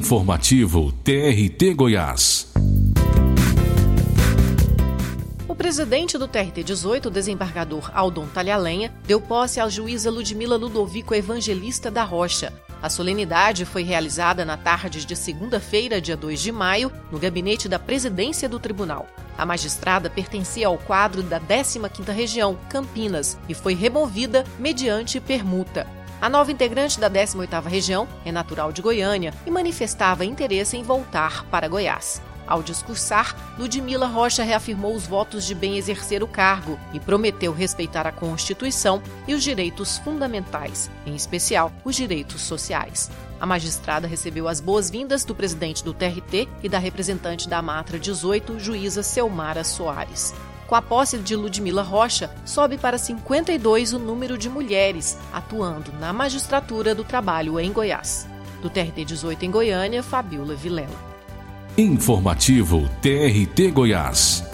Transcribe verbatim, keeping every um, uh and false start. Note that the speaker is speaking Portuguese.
Informativo T R T Goiás. O presidente do T R T dezoito, o desembargador Aldon Talhalenha, deu posse à juíza Ludmila Ludovico Evangelista da Rocha. A solenidade foi realizada na tarde de segunda-feira, dia dois de maio, no gabinete da presidência do tribunal. A magistrada pertencia ao quadro da décima quinta Região, Campinas, e foi removida mediante permuta. A nova integrante da décima oitava Região é natural de Goiânia e manifestava interesse em voltar para Goiás. Ao discursar, Ludmila Rocha reafirmou os votos de bem exercer o cargo e prometeu respeitar a Constituição e os direitos fundamentais, em especial os direitos sociais. A magistrada recebeu as boas-vindas do presidente do T R T e da representante da Matra dezoito, juíza Selmara Soares. Com a posse de Ludmila Rocha, sobe para cinquenta e dois o número de mulheres atuando na magistratura do trabalho em Goiás. Do T R T dezoito em Goiânia, Fabiola Vilela. Informativo T R T Goiás.